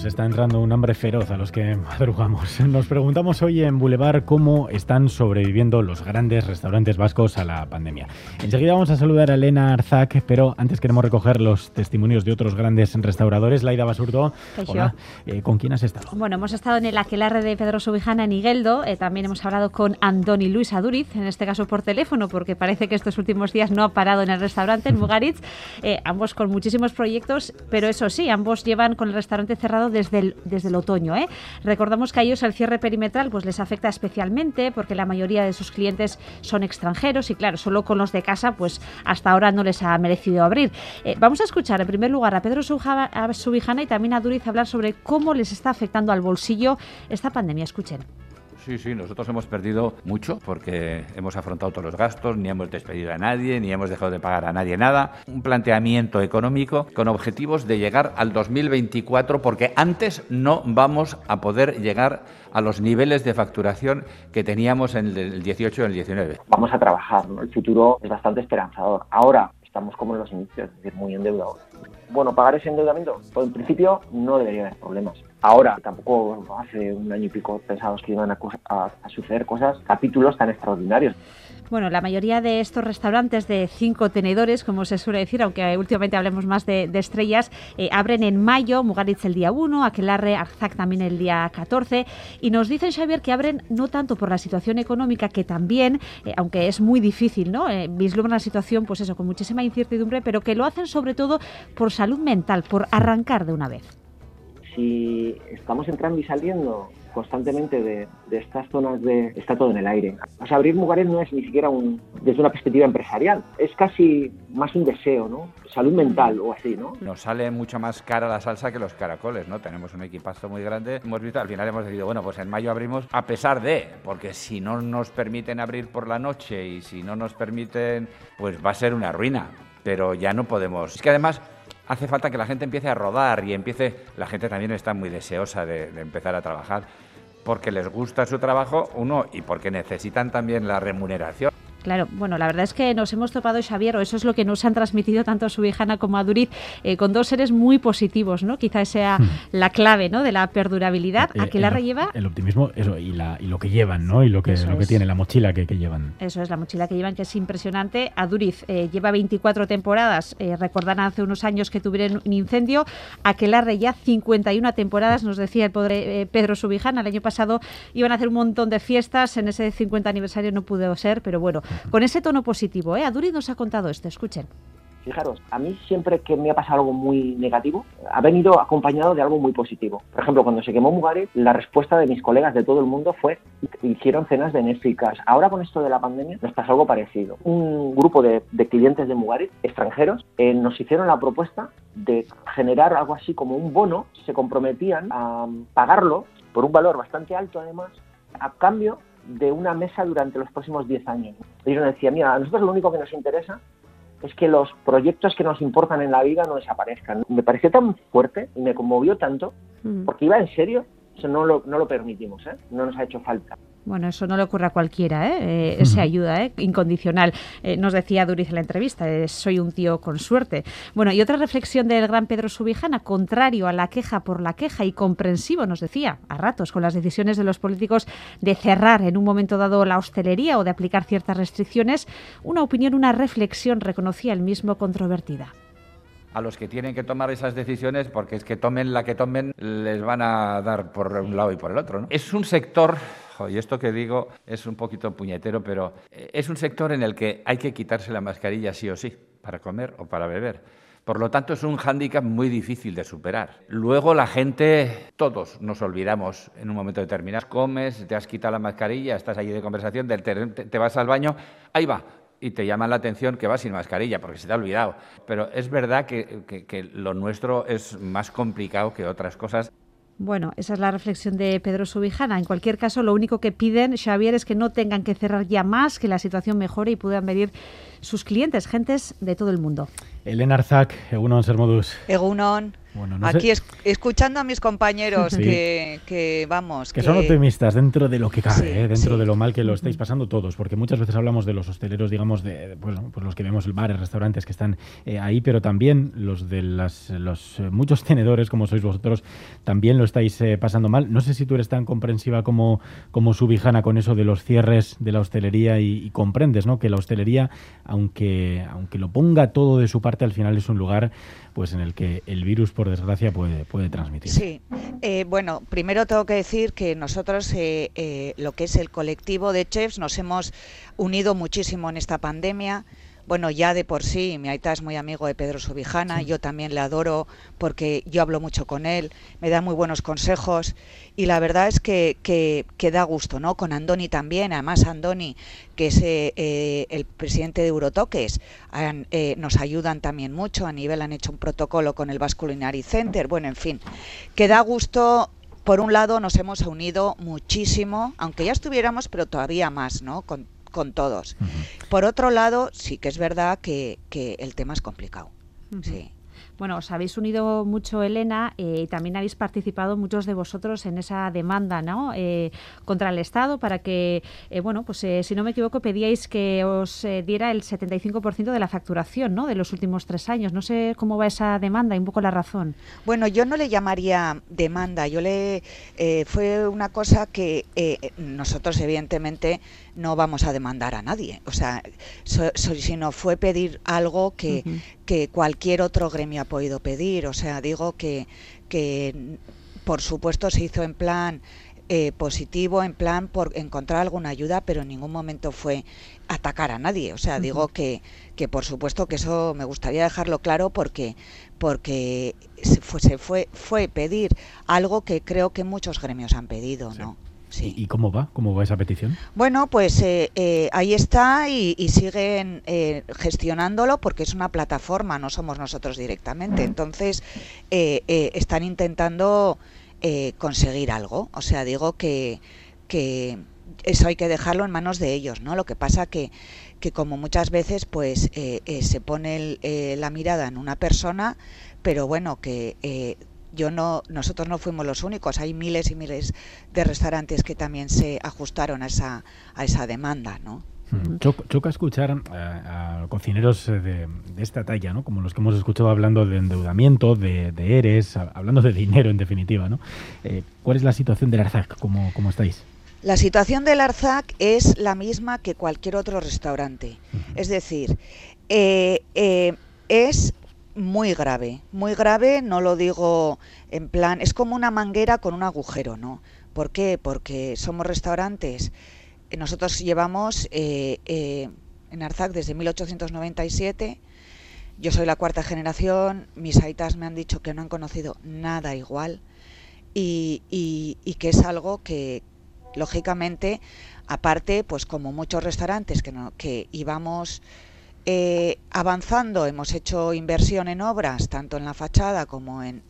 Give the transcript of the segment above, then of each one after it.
Nos está entrando un hambre feroz a los que madrugamos. Nos preguntamos hoy en Boulevard cómo están sobreviviendo los grandes restaurantes vascos a la pandemia. Enseguida vamos a saludar a Elena Arzac, pero antes queremos recoger los testimonios de otros grandes restauradores. Laida Basurto, hola. ¿Con quién has estado? Bueno, hemos estado en el Aquelarre de Pedro Subijana en Igueldo. También hemos hablado con Andoni Luis Aduriz, en este caso por teléfono, porque parece que estos últimos días no ha parado en el restaurante, en Mugaritz. Ambos con muchísimos proyectos, pero eso sí, ambos llevan con el restaurante cerrado desde el otoño. Recordamos que a ellos el cierre perimetral pues les afecta especialmente porque la mayoría de sus clientes son extranjeros y claro, solo con los de casa pues hasta ahora no les ha merecido abrir. Vamos a escuchar en primer lugar a Pedro Subijana y también a Aduriz hablar sobre cómo les está afectando al bolsillo esta pandemia. Escuchen. Sí, nosotros hemos perdido mucho porque hemos afrontado todos los gastos, ni hemos despedido a nadie, ni hemos dejado de pagar a nadie nada. Un planteamiento económico con objetivos de llegar al 2024 porque antes no vamos a poder llegar a los niveles de facturación que teníamos en el 18 y el 19. Vamos a trabajar, ¿no? El futuro es bastante esperanzador. Ahora estamos como en los inicios, es decir, muy endeudados. Bueno, pagar ese endeudamiento, pues en principio no debería haber problemas. Ahora, tampoco hace un año y pico pensábamos que iban a suceder cosas, capítulos tan extraordinarios. Bueno, la mayoría de estos restaurantes de 5 tenedores, como se suele decir, aunque últimamente hablemos más de estrellas, abren en mayo, Mugaritz el día 1, Aquelarre, Arzac también el día 14, y nos dicen, Xavier, que abren no tanto por la situación económica, que también, aunque es muy difícil, ¿no? Vislumbran la situación, pues eso, con muchísima incertidumbre, pero que lo hacen sobre todo por salud mental, por arrancar de una vez. Si estamos entrando y saliendo constantemente de estas zonas está todo en el aire. O sea, abrir Mugaritz no es ni siquiera desde una perspectiva empresarial, es casi más un deseo, ¿no? Salud mental o así, ¿no? Nos sale mucho más cara la salsa que los caracoles, ¿no? Tenemos un equipazo muy grande. Hemos visto, al final hemos decidido, bueno, pues en mayo abrimos a pesar de, porque si no nos permiten abrir por la noche y si no nos permiten, pues va a ser una ruina. Pero ya no podemos. Es que además hace falta que la gente empiece a rodar y la gente también está muy deseosa de empezar a trabajar porque les gusta su trabajo, uno, y porque necesitan también la remuneración. Claro, bueno, la verdad es que nos hemos topado, Xavier, o eso es lo que nos han transmitido tanto Subijana como Aduriz, con dos seres muy positivos, ¿no? Quizás sea la clave, ¿no?, de la perdurabilidad. Aquelarre lleva el optimismo, eso, y lo que llevan, ¿no? Y lo que tiene, la mochila que llevan. Eso es, la mochila que llevan, que es impresionante. Aduriz lleva 24 temporadas, recordarán hace unos años que tuvieron un incendio. Aquelarre ya 51 temporadas, nos decía el pobre Pedro Subijana, el año pasado iban a hacer un montón de fiestas, en ese 50 aniversario no pudo ser, pero bueno, con ese tono positivo, Aduriz nos ha contado esto, escuchen. Fijaros, a mí siempre que me ha pasado algo muy negativo, ha venido acompañado de algo muy positivo. Por ejemplo, cuando se quemó Mugaritz, la respuesta de mis colegas de todo el mundo fue: hicieron cenas de Netflix. Ahora con esto de la pandemia nos pasó algo parecido. Un grupo de clientes de Mugaritz, extranjeros, nos hicieron la propuesta de generar algo así como un bono, se comprometían a pagarlo por un valor bastante alto además, a cambio de una mesa durante los próximos 10 años. Ellos nos decían, mira, a nosotros lo único que nos interesa es que los proyectos que nos importan en la vida no desaparezcan. Me pareció tan fuerte y me conmovió tanto, porque iba en serio, eso no lo permitimos, no nos ha hecho falta. Bueno, eso no le ocurre a cualquiera, esa ayuda incondicional. Nos decía Aduriz en la entrevista, soy un tío con suerte. Bueno, y otra reflexión del gran Pedro Subijana, contrario a la queja por la queja y comprensivo, nos decía, a ratos, con las decisiones de los políticos de cerrar en un momento dado la hostelería o de aplicar ciertas restricciones, una opinión, una reflexión, reconocía él mismo, controvertida. A los que tienen que tomar esas decisiones, porque es que tomen la que tomen, les van a dar por un lado y por el otro, ¿no? Es un sector, y esto que digo es un poquito puñetero, pero es un sector en el que hay que quitarse la mascarilla sí o sí, para comer o para beber. Por lo tanto, es un hándicap muy difícil de superar. Luego la gente, todos nos olvidamos en un momento determinado. Comes, te has quitado la mascarilla, estás allí de conversación, te vas al baño, ahí va. Y te llama la atención que vas sin mascarilla porque se te ha olvidado. Pero es verdad que lo nuestro es más complicado que otras cosas. Bueno, esa es la reflexión de Pedro Subijana. En cualquier caso, lo único que piden, Xavier, es que no tengan que cerrar ya más, que la situación mejore y puedan venir sus clientes, gentes de todo el mundo. Elena Arzac, egunon zer moduz. Egunon. Bueno, no aquí sé. escuchando a mis compañeros Sí. que vamos... Que son optimistas dentro de lo que cabe, Sí, dentro sí. de lo mal que lo estáis pasando todos, porque muchas veces hablamos de los hosteleros, digamos, pues los que vemos bares, restaurantes que están ahí, pero también los de los muchos tenedores, como sois vosotros, también lo estáis pasando mal. No sé si tú eres tan comprensiva como Subijana con eso de los cierres de la hostelería y comprendes, ¿no? Que la hostelería, aunque lo ponga todo de su parte, al final es un lugar pues en el que el virus, por desgracia, puede transmitir. Sí, bueno, primero tengo que decir que nosotros, lo que es el colectivo de chefs, nos hemos unido muchísimo en esta pandemia. Bueno, ya de por sí, mi aita es muy amigo de Pedro Subijana, sí. Yo también le adoro porque yo hablo mucho con él, me da muy buenos consejos y la verdad es que da gusto, ¿no? Con Andoni también, además Andoni, que es el presidente de Eurotoques, nos ayudan también mucho, a nivel han hecho un protocolo con el Basque Culinary Center, bueno, en fin, que da gusto. Por un lado nos hemos unido muchísimo, aunque ya estuviéramos, pero todavía más, ¿no? Con todos. Uh-huh. Por otro lado, sí que es verdad que el tema es complicado. Uh-huh. Sí. Bueno, os habéis unido mucho, Elena, y también habéis participado muchos de vosotros en esa demanda, ¿no? Contra el Estado para que, bueno, pues si no me equivoco, pedíais que os diera el 75% de la facturación, ¿no? De los últimos 3 años. No sé cómo va esa demanda y un poco la razón. Bueno, yo no le llamaría demanda. Fue una cosa que nosotros, evidentemente, no vamos a demandar a nadie. O sea, sino fue pedir algo que, uh-huh. que cualquier otro gremio ha podido pedir. O sea, digo que por supuesto se hizo en plan positivo, en plan por encontrar alguna ayuda, pero en ningún momento fue atacar a nadie. O sea, uh-huh. digo que por supuesto que eso me gustaría dejarlo claro porque fue pedir algo que creo que muchos gremios han pedido, ¿no? Sí. Sí. ¿Y cómo va? ¿Cómo va esa petición? Bueno, pues ahí está y siguen gestionándolo porque es una plataforma, no somos nosotros directamente. Entonces, están intentando conseguir algo. O sea, digo que eso hay que dejarlo en manos de ellos, ¿no? Lo que pasa que como muchas veces pues se pone la mirada en una persona, pero bueno, que... nosotros no fuimos los únicos, hay miles y miles de restaurantes que también se ajustaron a esa demanda, ¿no? Choca escuchar a cocineros de esta talla, ¿no? Como los que hemos escuchado hablando de endeudamiento, de ERES, hablando de dinero en definitiva, ¿no? ¿Cuál es la situación del Arzac? ¿Cómo estáis? La situación del Arzac es la misma que cualquier otro restaurante. Uh-huh. Es decir, es muy grave, no lo digo en plan, es como una manguera con un agujero, ¿no? ¿Por qué? Porque somos restaurantes, nosotros llevamos en Arzac desde 1897, yo soy la 4ª generación, mis aitas me han dicho que no han conocido nada igual y que es algo que, lógicamente, aparte, pues como muchos restaurantes que íbamos... avanzando, hemos hecho inversión en obras, tanto en la fachada como en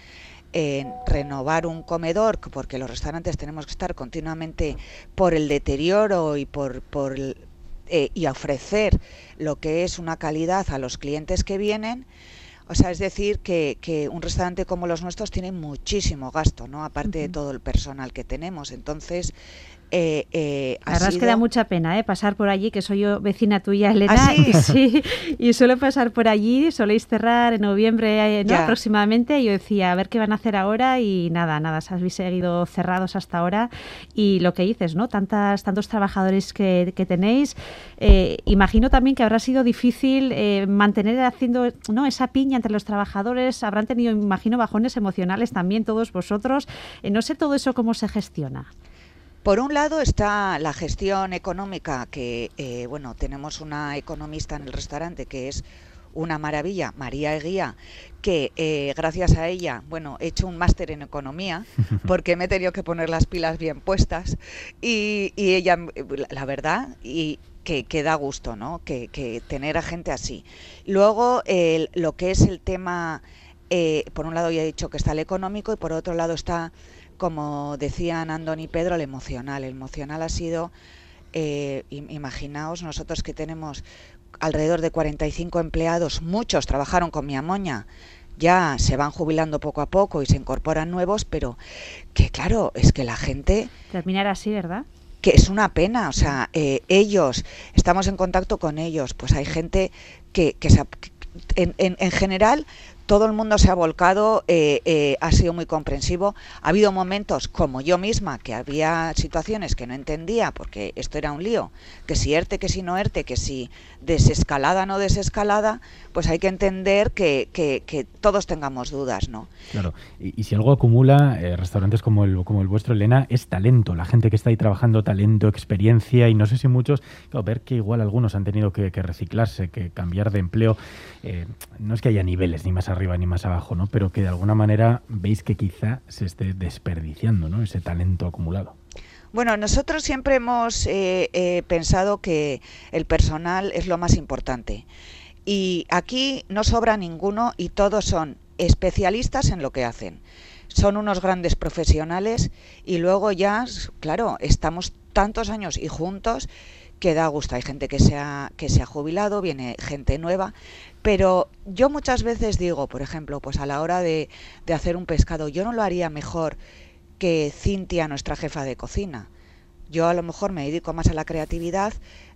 renovar un comedor, porque los restaurantes tenemos que estar continuamente por el deterioro y y ofrecer lo que es una calidad a los clientes que vienen. O sea, es decir, que un restaurante como los nuestros tiene muchísimo gasto, ¿no? Aparte de todo el personal que tenemos. Entonces, la verdad es que da mucha pena pasar por allí, que soy yo vecina tuya, Elena. ¿Ah, sí? Sí, y suelo pasar por allí, soléis cerrar en noviembre, ¿no? Aproximadamente, y yo decía, a ver qué van a hacer ahora, y nada, habéis seguido cerrados hasta ahora, y lo que dices, ¿no? Tantos trabajadores que tenéis, imagino también que habrá sido difícil mantener haciendo, ¿no? Esa piña entre los trabajadores, habrán tenido, imagino, bajones emocionales también todos vosotros, no sé todo eso cómo se gestiona. Por un lado está la gestión económica, que bueno, tenemos una economista en el restaurante que es una maravilla, María Eguía, que gracias a ella, bueno, he hecho un máster en economía porque me he tenido que poner las pilas bien puestas y ella, la verdad, y que da gusto, ¿no? Que tener a gente así. Luego, lo que es el tema, por un lado ya he dicho que está el económico y por otro lado está, como decían Andoni y Pedro, el emocional. El emocional ha sido, imaginaos, nosotros que tenemos alrededor de 45 empleados, muchos trabajaron con mi amoña, ya se van jubilando poco a poco y se incorporan nuevos, pero que claro, es que la gente... Terminar así, ¿verdad? Que es una pena, o sea, ellos, estamos en contacto con ellos, pues hay gente que en general todo el mundo se ha volcado, ha sido muy comprensivo. Ha habido momentos, como yo misma, que había situaciones que no entendía, porque esto era un lío, que si ERTE, que si no ERTE, que si desescalada, no desescalada, pues hay que entender que todos tengamos dudas, ¿no? Claro, y si algo acumula restaurantes como el vuestro, Elena, es talento, la gente que está ahí trabajando, talento, experiencia, y no sé si muchos, claro, ver que igual algunos han tenido que reciclarse, que cambiar de empleo, no es que haya niveles ni más arriba ni más abajo, ¿no? Pero que de alguna manera veis que quizá se esté desperdiciando, ¿no?, ese talento acumulado. Bueno, nosotros siempre hemos pensado que el personal es lo más importante. Y aquí no sobra ninguno y todos son especialistas en lo que hacen. Son unos grandes profesionales y luego ya, claro, estamos tantos años y juntos que da gusto. Hay gente que se ha jubilado, viene gente nueva, pero yo muchas veces digo, por ejemplo, pues a la hora de hacer un pescado, yo no lo haría mejor que Cintia, nuestra jefa de cocina. Yo a lo mejor me dedico más a la creatividad,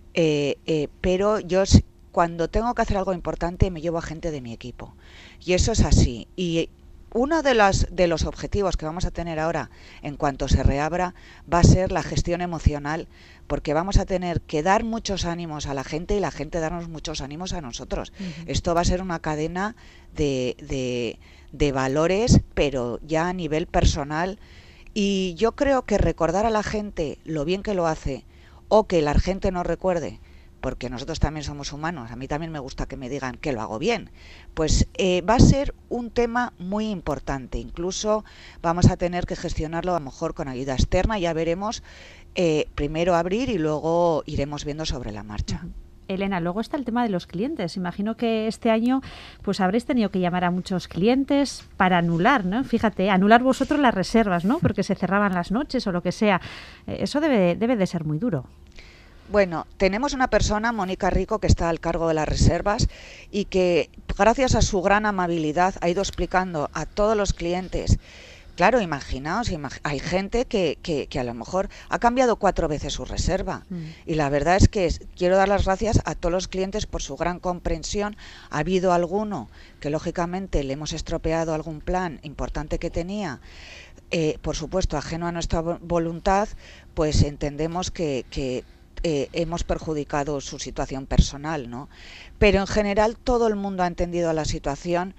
pero yo cuando tengo que hacer algo importante me llevo a gente de mi equipo. Y eso es así. Y uno de los objetivos que vamos a tener ahora, en cuanto se reabra, va a ser la gestión emocional, porque vamos a tener que dar muchos ánimos a la gente y la gente darnos muchos ánimos a nosotros. Uh-huh. Esto va a ser una cadena de valores, pero ya a nivel personal. Y yo creo que recordar a la gente lo bien que lo hace, o que la gente no recuerde, porque nosotros también somos humanos, a mí también me gusta que me digan que lo hago bien, pues va a ser un tema muy importante. Incluso vamos a tener que gestionarlo a lo mejor con ayuda externa, ya veremos, primero abrir y luego iremos viendo sobre la marcha. Uh-huh. Elena, luego está el tema de los clientes. Imagino que este año pues habréis tenido que llamar a muchos clientes para anular, ¿no? Fíjate, anular vosotros las reservas, ¿no? Porque se cerraban las noches o lo que sea. Eso debe de ser muy duro. Bueno, tenemos una persona, Mónica Rico, que está al cargo de las reservas y que, gracias a su gran amabilidad, ha ido explicando a todos los clientes. Claro, imaginaos, hay gente que a lo mejor ha cambiado 4 veces su reserva. Y la verdad es que quiero dar las gracias a todos los clientes por su gran comprensión. Ha habido alguno que, lógicamente, le hemos estropeado algún plan importante que tenía. Por supuesto, ajeno a nuestra voluntad, pues entendemos que hemos perjudicado su situación personal, ¿no? Pero en general todo el mundo ha entendido la situación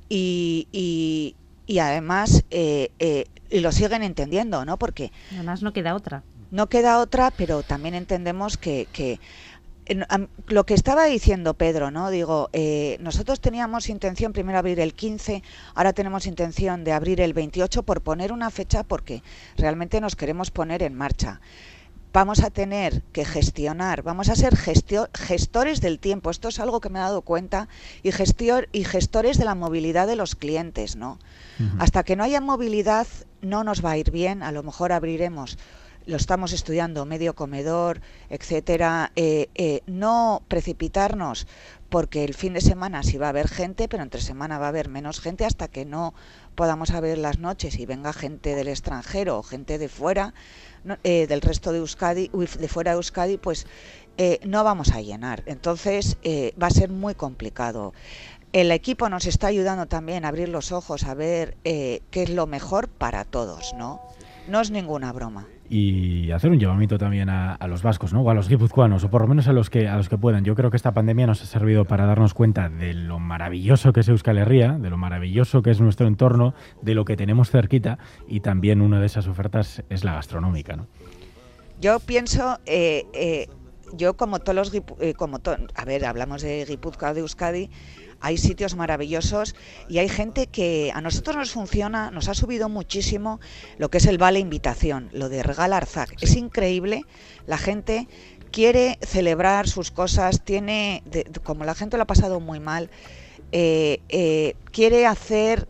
y además y lo siguen entendiendo, ¿no? Porque además no queda otra. No queda otra, pero también entendemos que lo que estaba diciendo Pedro, ¿no? Digo, nosotros teníamos intención primero abrir el 15, ahora tenemos intención de abrir el 28 por poner una fecha porque realmente nos queremos poner en marcha. Vamos a tener que gestionar, vamos a ser gestores del tiempo. Esto es algo que me he dado cuenta, y gestores de la movilidad de los clientes, ¿no? Uh-huh. Hasta que no haya movilidad no nos va a ir bien. A lo mejor abriremos, lo estamos estudiando, medio comedor, etcétera. No precipitarnos, porque el fin de semana sí va a haber gente, pero entre semana va a haber menos gente hasta que no podamos abrir las noches y venga gente del extranjero o gente de fuera, del resto de Euskadi, de fuera de Euskadi, pues no vamos a llenar. Entonces va a ser muy complicado. El equipo nos está ayudando también a abrir los ojos, a ver qué es lo mejor para todos, ¿no? No es ninguna broma. Y hacer un llamamiento también a los vascos, ¿no? O a los guipuzcoanos, o por lo menos a los que puedan. Yo creo que esta pandemia nos ha servido para darnos cuenta de lo maravilloso que es Euskal Herria, de lo maravilloso que es nuestro entorno, de lo que tenemos cerquita, y también una de esas ofertas es la gastronómica, ¿no? Yo pienso, yo como todos los hablamos de Guipúzcoa, de Euskadi, hay sitios maravillosos y hay gente que a nosotros nos funciona, nos ha subido muchísimo lo que es el vale invitación, lo de Regala Arzac. Sí. Es increíble, la gente quiere celebrar sus cosas, como la gente lo ha pasado muy mal, quiere hacer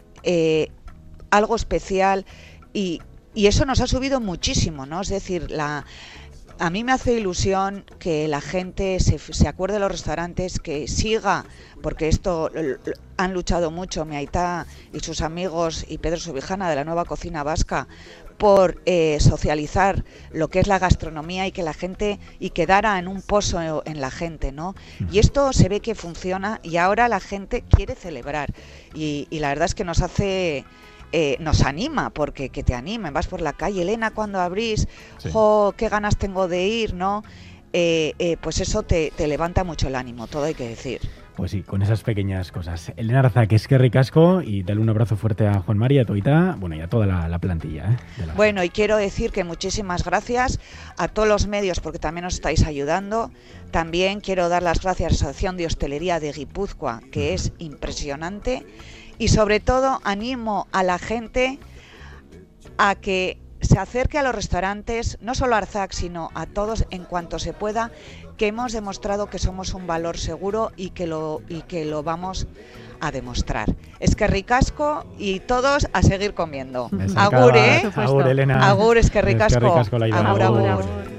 algo especial y eso nos ha subido muchísimo, ¿no? Es decir, a mí me hace ilusión que la gente se acuerde de los restaurantes, que siga, porque esto han luchado mucho mi aitá y sus amigos y Pedro Subijana de la Nueva Cocina Vasca por socializar lo que es la gastronomía y que la gente y quedara en un pozo en la gente, ¿no? Y esto se ve que funciona y ahora la gente quiere celebrar y la verdad es que nos hace... nos anima, porque que te animen, vas por la calle, Elena, cuando abrís, sí. Jo, qué ganas tengo de ir, ¿no? Pues eso te levanta mucho el ánimo, todo hay que decir. Pues sí, con esas pequeñas cosas. Elena Arzak, es que ricasco y dale un abrazo fuerte a Juan Mari, a Toita, bueno, y a toda la plantilla. Bueno, y quiero decir que muchísimas gracias a todos los medios porque también nos estáis ayudando. También quiero dar las gracias a la Asociación de Hostelería de Guipúzcoa, que es impresionante. Y sobre todo animo a la gente a que se acerque a los restaurantes, no solo a Arzak, sino a todos en cuanto se pueda, que hemos demostrado que somos un valor seguro y que lo vamos a demostrar. Es que ricasco y todos a seguir comiendo. Agur, Agur, Elena. Agur, es que ricasco. Agur.